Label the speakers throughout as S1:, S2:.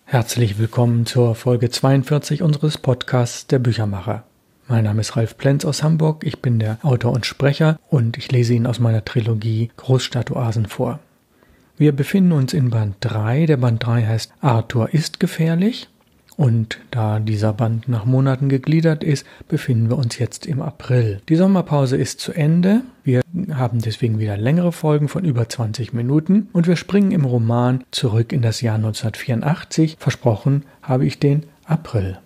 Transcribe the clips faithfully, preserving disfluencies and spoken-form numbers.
S1: Herzlich willkommen zur Folge zweiundvierzig unseres Podcasts Der Büchermacher. Mein Name ist Ralf Plenz aus Hamburg, ich bin der Autor und Sprecher und ich lese Ihnen aus meiner Trilogie Großstadtoasen vor. Wir befinden uns in Band drei, der Band drei heißt Arthur ist gefährlich und da dieser Band nach Monaten gegliedert ist, befinden wir uns jetzt im April. Die Sommerpause ist zu Ende, wir haben deswegen wieder längere Folgen von über zwanzig Minuten und wir springen im Roman zurück in das Jahr neunzehnhundertvierundachtzig, versprochen habe ich den April.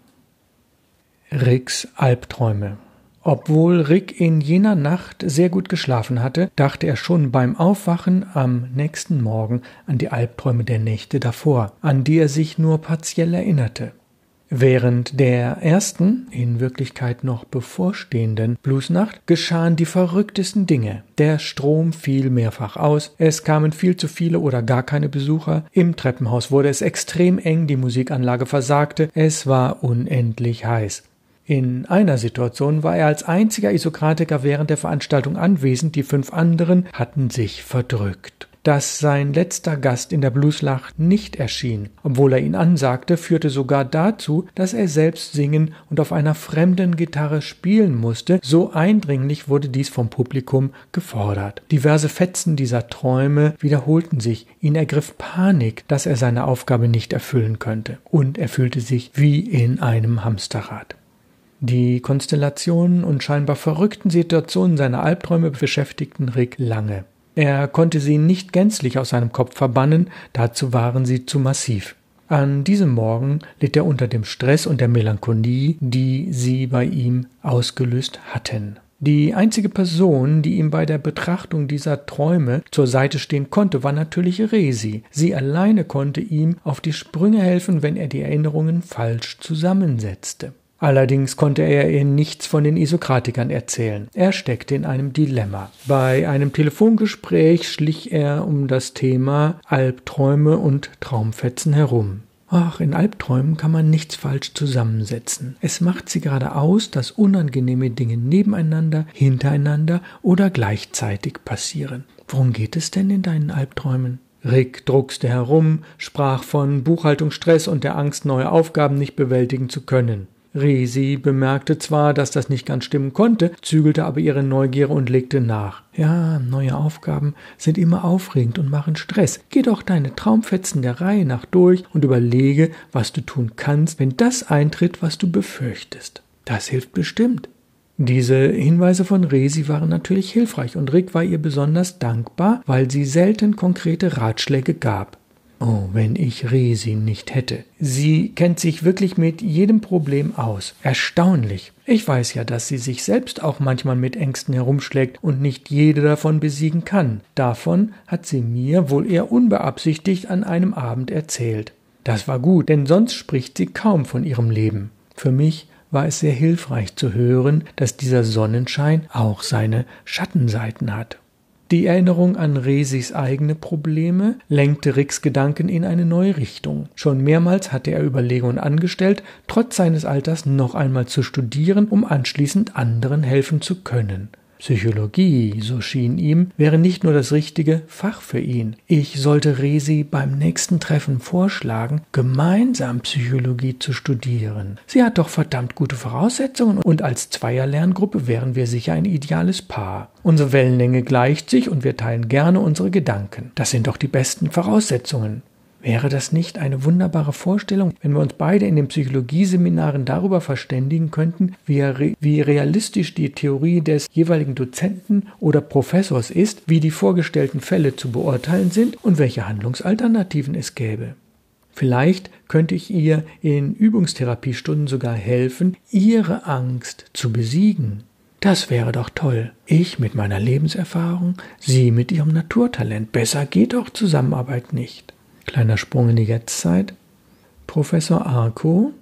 S1: Ricks Albträume. Obwohl Rick in jener Nacht sehr gut geschlafen hatte, dachte er schon beim Aufwachen am nächsten Morgen an die Albträume der Nächte davor, an die er sich nur partiell erinnerte. Während der ersten, in Wirklichkeit noch bevorstehenden Bluesnacht geschahen die verrücktesten Dinge. Der Strom fiel mehrfach aus, es kamen viel zu viele oder gar keine Besucher, im Treppenhaus wurde es extrem eng, die Musikanlage versagte, es war unendlich heiß. In einer Situation war er als einziger Isokratiker während der Veranstaltung anwesend, die fünf anderen hatten sich verdrückt. Dass sein letzter Gast in der Bluesnacht nicht erschien, obwohl er ihn ansagte, führte sogar dazu, dass er selbst singen und auf einer fremden Gitarre spielen musste, so eindringlich wurde dies vom Publikum gefordert. Diverse Fetzen dieser Träume wiederholten sich, ihn ergriff Panik, dass er seine Aufgabe nicht erfüllen könnte, und er fühlte sich wie in einem Hamsterrad. Die Konstellationen und scheinbar verrückten Situationen seiner Albträume beschäftigten Rick lange. Er konnte sie nicht gänzlich aus seinem Kopf verbannen, dazu waren sie zu massiv. An diesem Morgen litt er unter dem Stress und der Melancholie, die sie bei ihm ausgelöst hatten. Die einzige Person, die ihm bei der Betrachtung dieser Träume zur Seite stehen konnte, war natürlich Resi. Sie alleine konnte ihm auf die Sprünge helfen, wenn er die Erinnerungen falsch zusammensetzte. Allerdings konnte er ihr nichts von den Isokratikern erzählen. Er steckte in einem Dilemma. Bei einem Telefongespräch schlich er um das Thema Albträume und Traumfetzen herum. Ach, in Albträumen kann man nichts falsch zusammensetzen. Es macht sie gerade aus, dass unangenehme Dinge nebeneinander, hintereinander oder gleichzeitig passieren. Worum geht es denn in deinen Albträumen? Rick druckste herum, sprach von Buchhaltungsstress und der Angst, neue Aufgaben nicht bewältigen zu können. Resi bemerkte zwar, dass das nicht ganz stimmen konnte, zügelte aber ihre Neugier und legte nach. Ja, neue Aufgaben sind immer aufregend und machen Stress. Geh doch deine Traumfetzen der Reihe nach durch und überlege, was du tun kannst, wenn das eintritt, was du befürchtest. Das hilft bestimmt. Diese Hinweise von Resi waren natürlich hilfreich und Rick war ihr besonders dankbar, weil sie selten konkrete Ratschläge gab. Oh, wenn ich Resi nicht hätte. Sie kennt sich wirklich mit jedem Problem aus. Erstaunlich. Ich weiß ja, dass sie sich selbst auch manchmal mit Ängsten herumschlägt und nicht jede davon besiegen kann. Davon hat sie mir wohl eher unbeabsichtigt an einem Abend erzählt. Das war gut, denn sonst spricht sie kaum von ihrem Leben. Für mich war es sehr hilfreich zu hören, dass dieser Sonnenschein auch seine Schattenseiten hat. Die Erinnerung an Resis eigene Probleme lenkte Ricks Gedanken in eine neue Richtung. Schon mehrmals hatte er Überlegungen angestellt, trotz seines Alters noch einmal zu studieren, um anschließend anderen helfen zu können. Psychologie, so schien ihm, wäre nicht nur das richtige Fach für ihn. Ich sollte Resi beim nächsten Treffen vorschlagen, gemeinsam Psychologie zu studieren. Sie hat doch verdammt gute Voraussetzungen und als Zweierlerngruppe wären wir sicher ein ideales Paar. Unsere Wellenlänge gleicht sich und wir teilen gerne unsere Gedanken. Das sind doch die besten Voraussetzungen. Wäre das nicht eine wunderbare Vorstellung, wenn wir uns beide in den Psychologieseminaren darüber verständigen könnten, wie, re- wie realistisch die Theorie des jeweiligen Dozenten oder Professors ist, wie die vorgestellten Fälle zu beurteilen sind und welche Handlungsalternativen es gäbe? Vielleicht könnte ich ihr in Übungstherapiestunden sogar helfen, ihre Angst zu besiegen. Das wäre doch toll. Ich mit meiner Lebenserfahrung, sie mit ihrem Naturtalent. Besser geht doch Zusammenarbeit nicht. Kleiner Sprung in die Jetztzeit. Professor Arco,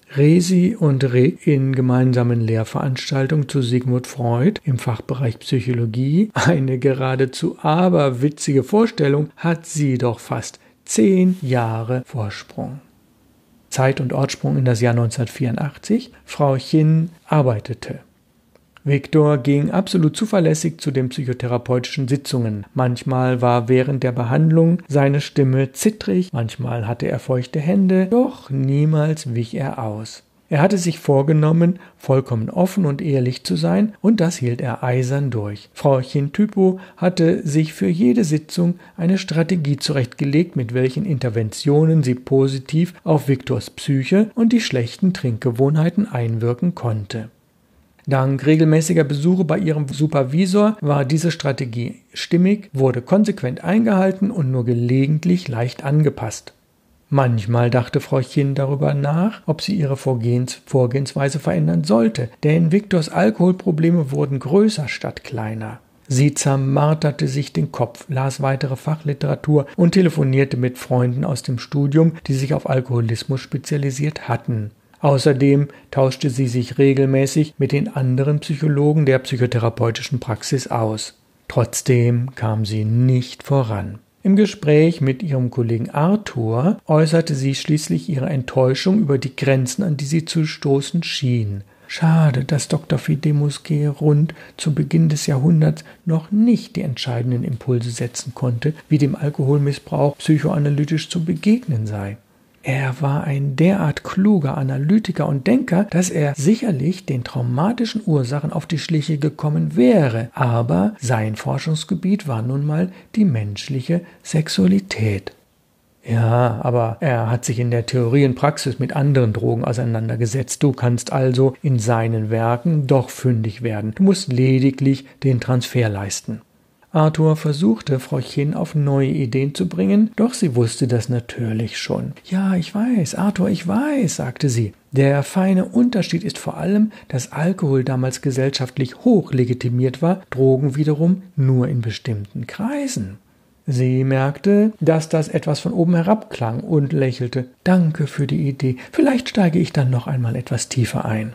S1: Resi und Rick in gemeinsamen Lehrveranstaltungen zu Sigmund Freud im Fachbereich Psychologie. Eine geradezu aberwitzige Vorstellung, hat sie doch fast zehn Jahre Vorsprung. Zeit- und Ortssprung in das Jahr neunzehnhundertvierundachtzig. Frau Chin arbeitete. Viktor ging absolut zuverlässig zu den psychotherapeutischen Sitzungen. Manchmal war während der Behandlung seine Stimme zittrig, manchmal hatte er feuchte Hände, doch niemals wich er aus. Er hatte sich vorgenommen, vollkommen offen und ehrlich zu sein, und das hielt er eisern durch. Frauchen Typo hatte sich für jede Sitzung eine Strategie zurechtgelegt, mit welchen Interventionen sie positiv auf Viktors Psyche und die schlechten Trinkgewohnheiten einwirken konnte. Dank regelmäßiger Besuche bei ihrem Supervisor war diese Strategie stimmig, wurde konsequent eingehalten und nur gelegentlich leicht angepasst. Manchmal dachte Frauchen darüber nach, ob sie ihre Vorgehens- Vorgehensweise verändern sollte, denn Viktors Alkoholprobleme wurden größer statt kleiner. Sie zermarterte sich den Kopf, las weitere Fachliteratur und telefonierte mit Freunden aus dem Studium, die sich auf Alkoholismus spezialisiert hatten. Außerdem tauschte sie sich regelmäßig mit den anderen Psychologen der psychotherapeutischen Praxis aus. Trotzdem kam sie nicht voran. Im Gespräch mit ihrem Kollegen Arthur äußerte sie schließlich ihre Enttäuschung über die Grenzen, an die sie zu stoßen schien. Schade, dass Doktor Fidemus Gerund zu Beginn des Jahrhunderts noch nicht die entscheidenden Impulse setzen konnte, wie dem Alkoholmissbrauch psychoanalytisch zu begegnen sei. Er war ein derart kluger Analytiker und Denker, dass er sicherlich den traumatischen Ursachen auf die Schliche gekommen wäre, aber sein Forschungsgebiet war nun mal die menschliche Sexualität. Ja, aber er hat sich in der Theorie und Praxis mit anderen Drogen auseinandergesetzt. Du kannst also in seinen Werken doch fündig werden. Du musst lediglich den Transfer leisten. Arthur versuchte, Frauchen auf neue Ideen zu bringen, doch sie wusste das natürlich schon. »Ja, ich weiß, Arthur, ich weiß«, sagte sie. Der feine Unterschied ist vor allem, dass Alkohol damals gesellschaftlich hoch legitimiert war, Drogen wiederum nur in bestimmten Kreisen. Sie merkte, dass das etwas von oben herab klang und lächelte. »Danke für die Idee. Vielleicht steige ich dann noch einmal etwas tiefer ein.«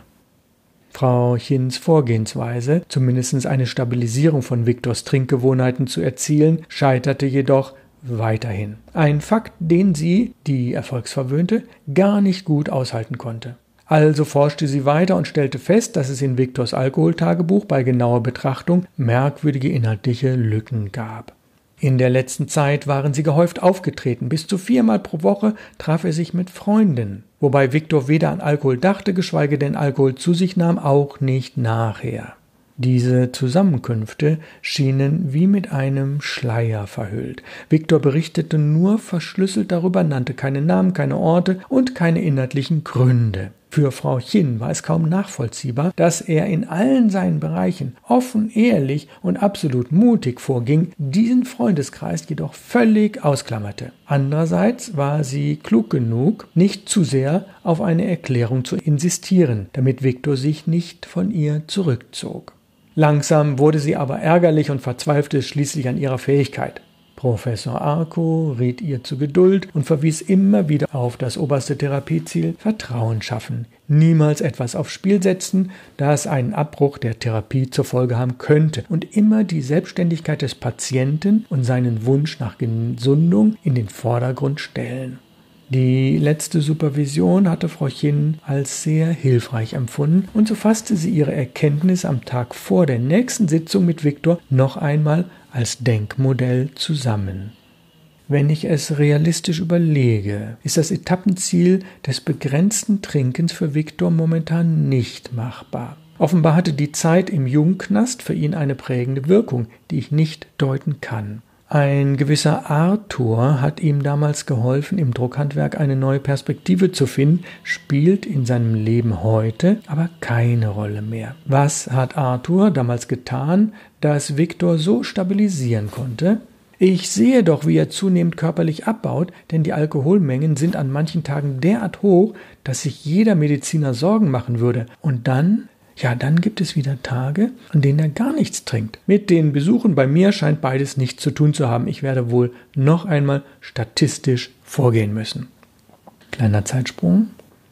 S1: Frauchens Vorgehensweise, zumindest eine Stabilisierung von Viktors Trinkgewohnheiten zu erzielen, scheiterte jedoch weiterhin. Ein Fakt, den sie, die Erfolgsverwöhnte, gar nicht gut aushalten konnte. Also forschte sie weiter und stellte fest, dass es in Viktors Alkoholtagebuch bei genauer Betrachtung merkwürdige inhaltliche Lücken gab. In der letzten Zeit waren sie gehäuft aufgetreten. Bis zu viermal pro Woche traf er sich mit Freundinnen, wobei Viktor weder an Alkohol dachte, geschweige denn Alkohol zu sich nahm, auch nicht nachher. Diese Zusammenkünfte schienen wie mit einem Schleier verhüllt. Viktor berichtete nur verschlüsselt darüber, nannte keine Namen, keine Orte und keine inhaltlichen Gründe. Für Frauchen war es kaum nachvollziehbar, dass er in allen seinen Bereichen offen, ehrlich und absolut mutig vorging, diesen Freundeskreis jedoch völlig ausklammerte. Andererseits war sie klug genug, nicht zu sehr auf eine Erklärung zu insistieren, damit Viktor sich nicht von ihr zurückzog. Langsam wurde sie aber ärgerlich und verzweifelte schließlich an ihrer Fähigkeit. Professor Arco riet ihr zu Geduld und verwies immer wieder auf das oberste Therapieziel: Vertrauen schaffen. Niemals etwas aufs Spiel setzen, das einen Abbruch der Therapie zur Folge haben könnte, und immer die Selbstständigkeit des Patienten und seinen Wunsch nach Gesundung in den Vordergrund stellen. Die letzte Supervision hatte Frauchen als sehr hilfreich empfunden, und so fasste sie ihre Erkenntnis am Tag vor der nächsten Sitzung mit Viktor noch einmal als Denkmodell zusammen. Wenn ich es realistisch überlege, ist das Etappenziel des begrenzten Trinkens für Viktor momentan nicht machbar. Offenbar hatte die Zeit im Jugendknast für ihn eine prägende Wirkung, die ich nicht deuten kann. Ein gewisser Arthur hat ihm damals geholfen, im Druckhandwerk eine neue Perspektive zu finden, spielt in seinem Leben heute aber keine Rolle mehr. Was hat Arthur damals getan, dass Viktor so stabilisieren konnte? Ich sehe doch, wie er zunehmend körperlich abbaut, denn die Alkoholmengen sind an manchen Tagen derart hoch, dass sich jeder Mediziner Sorgen machen würde. Und dann... Ja, dann gibt es wieder Tage, an denen er gar nichts trinkt. Mit den Besuchen bei mir scheint beides nichts zu tun zu haben. Ich werde wohl noch einmal statistisch vorgehen müssen. Kleiner Zeitsprung.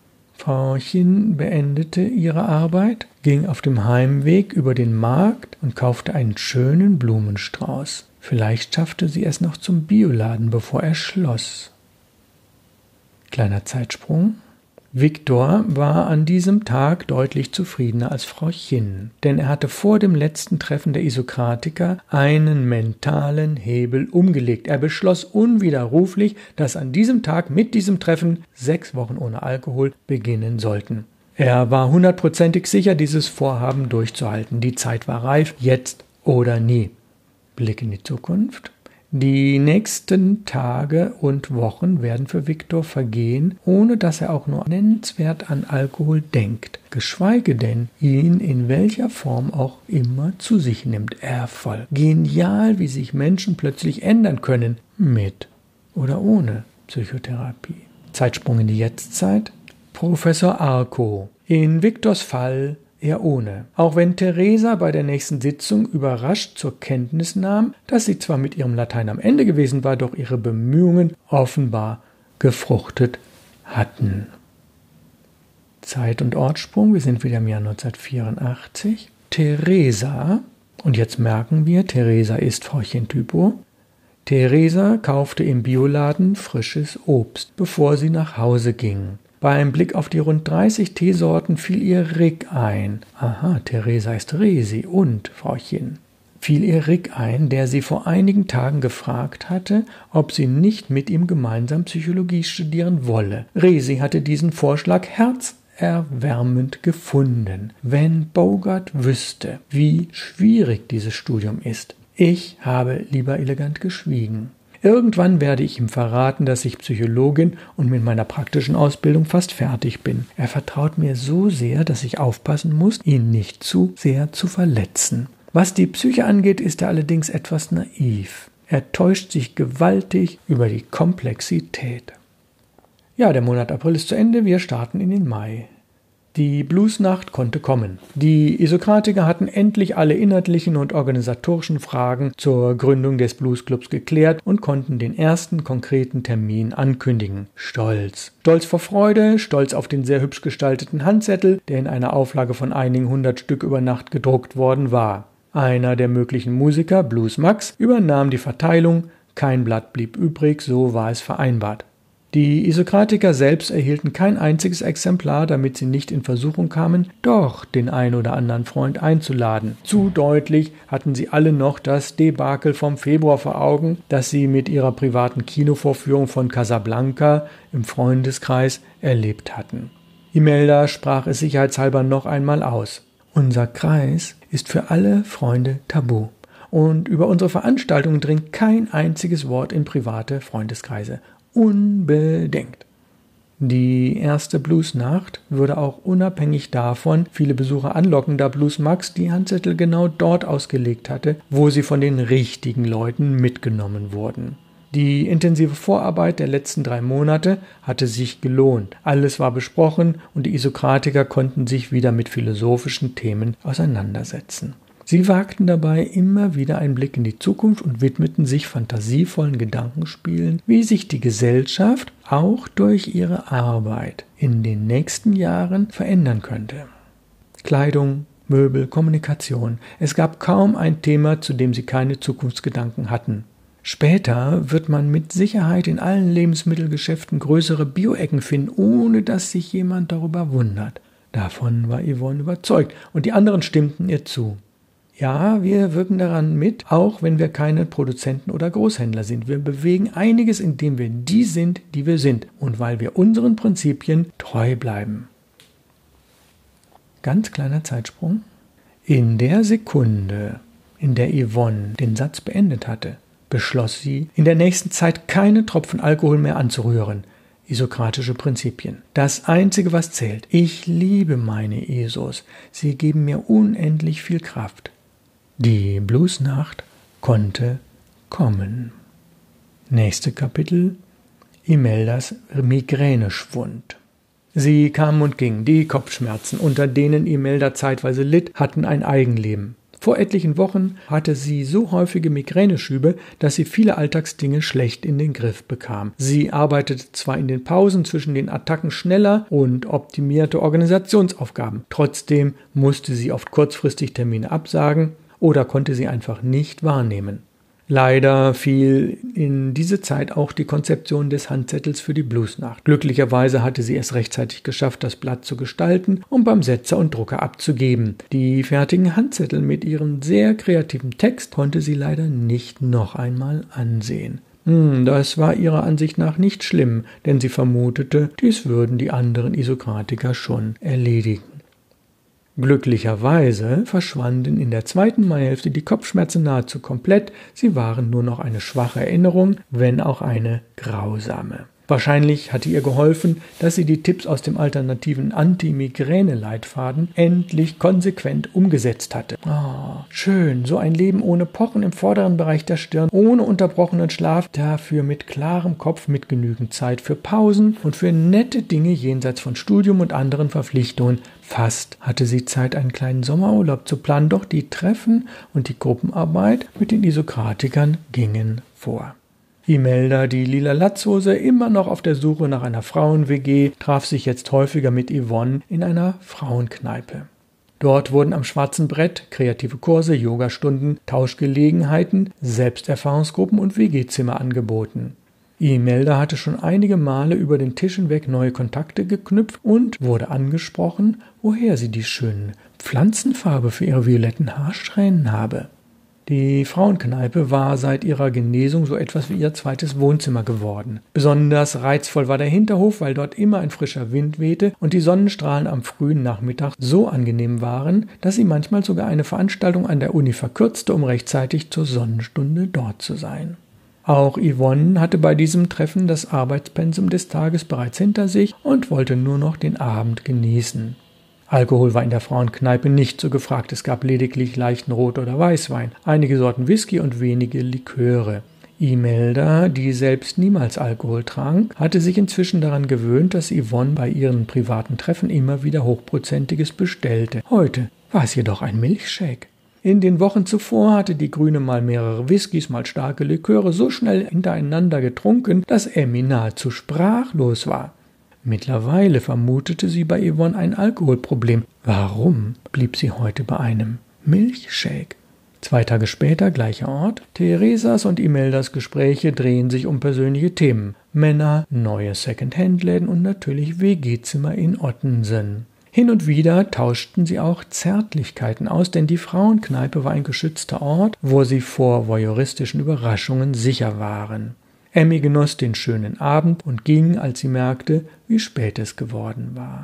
S1: Frauchen beendete ihre Arbeit, ging auf dem Heimweg über den Markt und kaufte einen schönen Blumenstrauß. Vielleicht schaffte sie es noch zum Bioladen, bevor er schloss. Kleiner Zeitsprung. Viktor war an diesem Tag deutlich zufriedener als Frau Chin, denn er hatte vor dem letzten Treffen der Isokratiker einen mentalen Hebel umgelegt. Er beschloss unwiderruflich, dass an diesem Tag mit diesem Treffen sechs Wochen ohne Alkohol beginnen sollten. Er war hundertprozentig sicher, dieses Vorhaben durchzuhalten. Die Zeit war reif, jetzt oder nie. Blick in die Zukunft. Die nächsten Tage und Wochen werden für Viktor vergehen, ohne dass er auch nur nennenswert an Alkohol denkt, geschweige denn ihn in welcher Form auch immer zu sich nimmt. Erfolg. Genial, wie sich Menschen plötzlich ändern können, mit oder ohne Psychotherapie. Zeitsprung in die Jetztzeit. Professor Arco. In Viktors Fall eher ohne. Auch wenn Theresa bei der nächsten Sitzung überrascht zur Kenntnis nahm, dass sie zwar mit ihrem Latein am Ende gewesen war, doch ihre Bemühungen offenbar gefruchtet hatten. Zeit- und Ortssprung, wir sind wieder im Jahr neunzehnhundertvierundachtzig. Theresa, und jetzt merken wir, Theresa ist Frauchen Typo. Theresa kaufte im Bioladen frisches Obst, bevor sie nach Hause ging. Beim Blick auf die rund dreißig Teesorten fiel ihr Rick ein. Aha, Theresa ist Resi und Frauchen. Fiel ihr Rick ein, der sie vor einigen Tagen gefragt hatte, ob sie nicht mit ihm gemeinsam Psychologie studieren wolle. Resi hatte diesen Vorschlag herzerwärmend gefunden. Wenn Bogart wüsste, wie schwierig dieses Studium ist. Ich habe lieber elegant geschwiegen. Irgendwann werde ich ihm verraten, dass ich Psychologin und mit meiner praktischen Ausbildung fast fertig bin. Er vertraut mir so sehr, dass ich aufpassen muss, ihn nicht zu sehr zu verletzen. Was die Psyche angeht, ist er allerdings etwas naiv. Er täuscht sich gewaltig über die Komplexität. Ja, der Monat April ist zu Ende, wir starten in den Mai. Die Bluesnacht konnte kommen. Die Isokratiker hatten endlich alle inhaltlichen und organisatorischen Fragen zur Gründung des Bluesclubs geklärt und konnten den ersten konkreten Termin ankündigen. Stolz. Stolz vor Freude, stolz auf den sehr hübsch gestalteten Handzettel, der in einer Auflage von einigen hundert Stück über Nacht gedruckt worden war. Einer der möglichen Musiker, Blues Max, übernahm die Verteilung. Kein Blatt blieb übrig, so war es vereinbart. Die Isokratiker selbst erhielten kein einziges Exemplar, damit sie nicht in Versuchung kamen, doch den ein oder anderen Freund einzuladen. Zu deutlich hatten sie alle noch das Debakel vom Februar vor Augen, das sie mit ihrer privaten Kinovorführung von Casablanca im Freundeskreis erlebt hatten. Imelda sprach es sicherheitshalber noch einmal aus. Unser Kreis ist für alle Freunde tabu. Und über unsere Veranstaltungen dringt kein einziges Wort in private Freundeskreise. Unbedingt. Die erste Bluesnacht würde auch unabhängig davon viele Besucher anlocken, da Blues Max die Handzettel genau dort ausgelegt hatte, wo sie von den richtigen Leuten mitgenommen wurden. Die intensive Vorarbeit der letzten drei Monate hatte sich gelohnt. Alles war besprochen und die Isokratiker konnten sich wieder mit philosophischen Themen auseinandersetzen. Sie wagten dabei immer wieder einen Blick in die Zukunft und widmeten sich fantasievollen Gedankenspielen, wie sich die Gesellschaft auch durch ihre Arbeit in den nächsten Jahren verändern könnte. Kleidung, Möbel, Kommunikation. Es gab kaum ein Thema, zu dem sie keine Zukunftsgedanken hatten. Später wird man mit Sicherheit in allen Lebensmittelgeschäften größere Bioecken finden, ohne dass sich jemand darüber wundert. Davon war Yvonne überzeugt und die anderen stimmten ihr zu. Ja, wir wirken daran mit, auch wenn wir keine Produzenten oder Großhändler sind. Wir bewegen einiges, indem wir die sind, die wir sind und weil wir unseren Prinzipien treu bleiben. Ganz kleiner Zeitsprung. In der Sekunde, in der Yvonne den Satz beendet hatte, beschloss sie, in der nächsten Zeit keine Tropfen Alkohol mehr anzurühren. Isokratische Prinzipien. Das Einzige, was zählt. Ich liebe meine Isos. Sie geben mir unendlich viel Kraft. Die Bluesnacht konnte kommen. Nächste Kapitel. Imeldas Migräneschwund. Sie kamen und gingen. Die Kopfschmerzen, unter denen Imelda zeitweise litt, hatten ein Eigenleben. Vor etlichen Wochen hatte sie so häufige Migräneschübe, dass sie viele Alltagsdinge schlecht in den Griff bekam. Sie arbeitete zwar in den Pausen zwischen den Attacken schneller und optimierte Organisationsaufgaben. Trotzdem musste sie oft kurzfristig Termine absagen oder konnte sie einfach nicht wahrnehmen. Leider fiel in diese Zeit auch die Konzeption des Handzettels für die Bluesnacht. Glücklicherweise hatte sie es rechtzeitig geschafft, das Blatt zu gestalten und beim Setzer und Drucker abzugeben. Die fertigen Handzettel mit ihrem sehr kreativen Text konnte sie leider nicht noch einmal ansehen. Hm, das war ihrer Ansicht nach nicht schlimm, denn sie vermutete, dies würden die anderen Isokratiker schon erledigen. Glücklicherweise verschwanden in der zweiten Maihälfte die Kopfschmerzen nahezu komplett, sie waren nur noch eine schwache Erinnerung, wenn auch eine grausame. Wahrscheinlich hatte ihr geholfen, dass sie die Tipps aus dem alternativen Anti-Migräne-Leitfaden endlich konsequent umgesetzt hatte. Oh, schön, so ein Leben ohne Pochen im vorderen Bereich der Stirn, ohne unterbrochenen Schlaf, dafür mit klarem Kopf, mit genügend Zeit für Pausen und für nette Dinge jenseits von Studium und anderen Verpflichtungen. Fast hatte sie Zeit, einen kleinen Sommerurlaub zu planen, doch die Treffen und die Gruppenarbeit mit den Isokratikern gingen vor. Imelda, die lila Latzhose, immer noch auf der Suche nach einer Frauen-W G, traf sich jetzt häufiger mit Yvonne in einer Frauenkneipe. Dort wurden am schwarzen Brett kreative Kurse, Yogastunden, Tauschgelegenheiten, Selbsterfahrungsgruppen und W G-Zimmer angeboten. Imelda hatte schon einige Male über den Tisch hinweg neue Kontakte geknüpft und wurde angesprochen, woher sie die schöne Pflanzenfarbe für ihre violetten Haarsträhnen habe. Die Frauenkneipe war seit ihrer Genesung so etwas wie ihr zweites Wohnzimmer geworden. Besonders reizvoll war der Hinterhof, weil dort immer ein frischer Wind wehte und die Sonnenstrahlen am frühen Nachmittag so angenehm waren, dass sie manchmal sogar eine Veranstaltung an der Uni verkürzte, um rechtzeitig zur Sonnenstunde dort zu sein. Auch Yvonne hatte bei diesem Treffen das Arbeitspensum des Tages bereits hinter sich und wollte nur noch den Abend genießen. Alkohol war in der Frauenkneipe nicht so gefragt, es gab lediglich leichten Rot- oder Weißwein, einige Sorten Whisky und wenige Liköre. Imelda, die selbst niemals Alkohol trank, hatte sich inzwischen daran gewöhnt, dass Yvonne bei ihren privaten Treffen immer wieder Hochprozentiges bestellte. Heute war es jedoch ein Milchshake. In den Wochen zuvor hatte die Grüne mal mehrere Whiskys, mal starke Liköre so schnell hintereinander getrunken, dass Emmy nahezu sprachlos war. Mittlerweile vermutete sie bei Yvonne ein Alkoholproblem. Warum blieb sie heute bei einem Milchshake? Zwei Tage später, gleicher Ort. Theresas und Imeldas Gespräche drehen sich um persönliche Themen. Männer, neue Second-Hand-Läden und natürlich W G-Zimmer in Ottensen. Hin und wieder tauschten sie auch Zärtlichkeiten aus, denn die Frauenkneipe war ein geschützter Ort, wo sie vor voyeuristischen Überraschungen sicher waren. Emmy genoss den schönen Abend und ging, als sie merkte, wie spät es geworden war.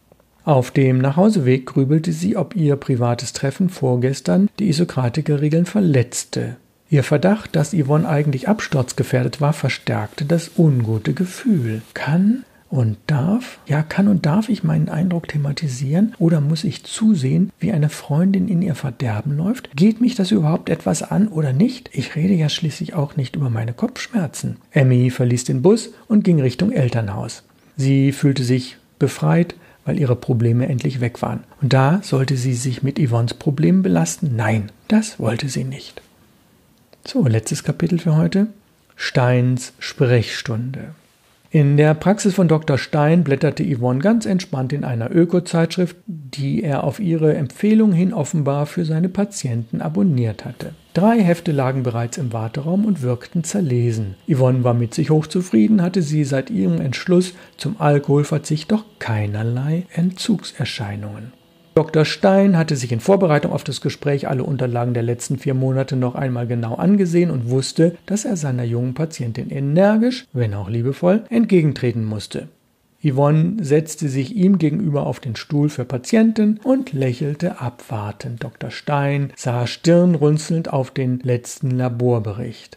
S1: Auf dem Nachhauseweg grübelte sie, ob ihr privates Treffen vorgestern die Isokratiker-Regeln verletzte. Ihr Verdacht, dass Yvonne eigentlich absturzgefährdet war, verstärkte das ungute Gefühl. Kann und darf, ja kann und darf ich meinen Eindruck thematisieren oder muss ich zusehen, wie eine Freundin in ihr Verderben läuft? Geht mich das überhaupt etwas an oder nicht? Ich rede ja schließlich auch nicht über meine Kopfschmerzen. Emmy verließ den Bus und ging Richtung Elternhaus. Sie fühlte sich befreit, weil ihre Probleme endlich weg waren. Und da sollte sie sich mit Yvonnes Problemen belasten? Nein, das wollte sie nicht. So, letztes Kapitel für heute. Steins Sprechstunde. In der Praxis von Doktor Stein blätterte Yvonne ganz entspannt in einer Öko-Zeitschrift, die er auf ihre Empfehlung hin offenbar für seine Patienten abonniert hatte. Drei Hefte lagen bereits im Warteraum und wirkten zerlesen. Yvonne war mit sich hochzufrieden, hatte sie seit ihrem Entschluss zum Alkoholverzicht doch keinerlei Entzugserscheinungen. Doktor Stein hatte sich in Vorbereitung auf das Gespräch alle Unterlagen der letzten vier Monate noch einmal genau angesehen und wusste, dass er seiner jungen Patientin energisch, wenn auch liebevoll, entgegentreten musste. Yvonne setzte sich ihm gegenüber auf den Stuhl für Patienten und lächelte abwartend. Doktor Stein sah stirnrunzelnd auf den letzten Laborbericht.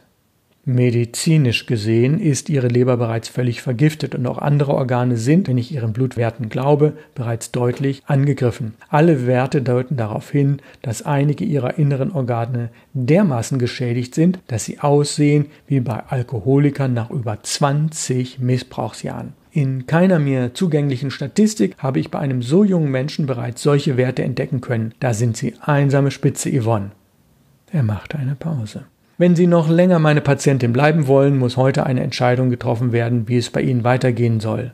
S1: Medizinisch gesehen ist ihre Leber bereits völlig vergiftet und auch andere Organe sind, wenn ich ihren Blutwerten glaube, bereits deutlich angegriffen. Alle Werte deuten darauf hin, dass einige ihrer inneren Organe dermaßen geschädigt sind, dass sie aussehen wie bei Alkoholikern nach über zwanzig Missbrauchsjahren. In keiner mir zugänglichen Statistik habe ich bei einem so jungen Menschen bereits solche Werte entdecken können. Da sind Sie einsame Spitze, Yvonne. Er machte eine Pause. Wenn Sie noch länger meine Patientin bleiben wollen, muss heute eine Entscheidung getroffen werden, wie es bei Ihnen weitergehen soll.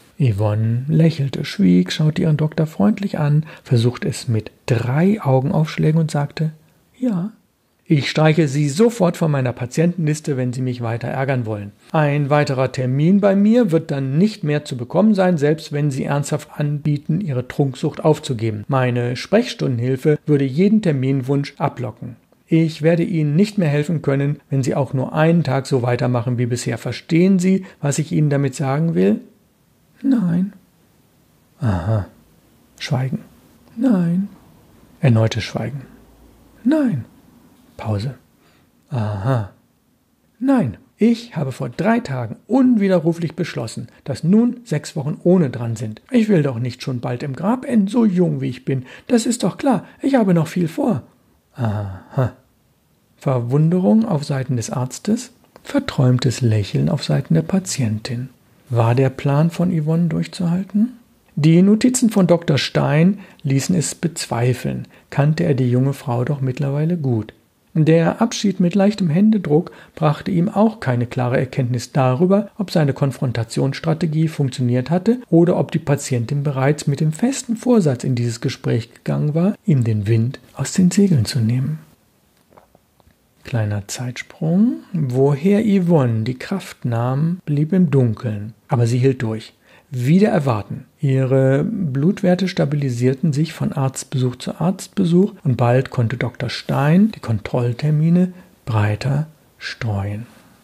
S1: Yvonne lächelte, schwieg, schaute ihren Doktor freundlich an, versuchte es mit drei Augenaufschlägen und sagte, ja, Ich streiche Sie sofort von meiner Patientenliste, wenn Sie mich weiter ärgern wollen. Ein weiterer Termin bei mir wird dann nicht mehr zu bekommen sein, selbst wenn Sie ernsthaft anbieten, Ihre Trunksucht aufzugeben. Meine Sprechstundenhilfe würde jeden Terminwunsch ablocken. Ich werde Ihnen nicht mehr helfen können, wenn Sie auch nur einen Tag so weitermachen wie bisher. Verstehen Sie, was ich Ihnen damit sagen will? Nein. Aha. Schweigen. Nein. Erneutes Schweigen. Nein. Pause. Aha. Nein, ich habe vor drei Tagen unwiderruflich beschlossen, dass nun sechs Wochen ohne dran sind. Ich will doch nicht schon bald im Grab enden, so jung wie ich bin. Das ist doch klar, ich habe noch viel vor. Aha. Verwunderung auf Seiten des Arztes, verträumtes Lächeln auf Seiten der Patientin. War der Plan von Yvonne durchzuhalten? Die Notizen von Doktor Stein ließen es bezweifeln, kannte er die junge Frau doch mittlerweile gut. Der Abschied mit leichtem Händedruck brachte ihm auch keine klare Erkenntnis darüber, ob seine Konfrontationsstrategie funktioniert hatte oder ob die Patientin bereits mit dem festen Vorsatz in dieses Gespräch gegangen war, ihm den Wind aus den Segeln zu nehmen. Kleiner Zeitsprung. Woher Yvonne die Kraft nahm, blieb im Dunkeln, aber sie hielt durch. Wieder erwarten. Ihre Blutwerte stabilisierten sich von Arztbesuch zu Arztbesuch und bald konnte Doktor Stein die Kontrolltermine breiter streuen.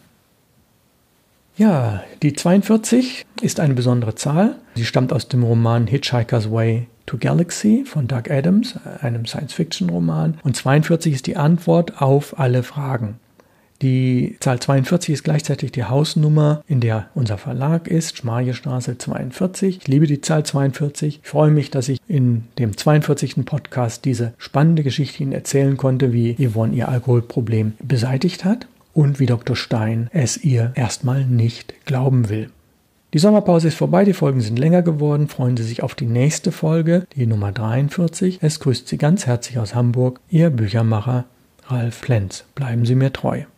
S1: Ja, die zweiundvierzig ist eine besondere Zahl. Sie stammt aus dem Roman Hitchhiker's Way to Galaxy von Doug Adams, einem Science-Fiction-Roman. Und zweiundvierzig ist die Antwort auf alle Fragen. Die Zahl zweiundvierzig ist gleichzeitig die Hausnummer, in der unser Verlag ist, Schmarjestraße zweiundvierzig. Ich liebe die Zahl zweiundvierzig. Ich freue mich, dass ich in dem zweiundvierzigsten Podcast diese spannende Geschichte Ihnen erzählen konnte, wie Yvonne ihr Alkoholproblem beseitigt hat und wie Doktor Stein es ihr erstmal nicht glauben will. Die Sommerpause ist vorbei, die Folgen sind länger geworden. Freuen Sie sich auf die nächste Folge, die Nummer dreiundvierzig. Es grüßt Sie ganz herzlich aus Hamburg, Ihr Büchermacher Ralf Plenz. Bleiben Sie mir treu.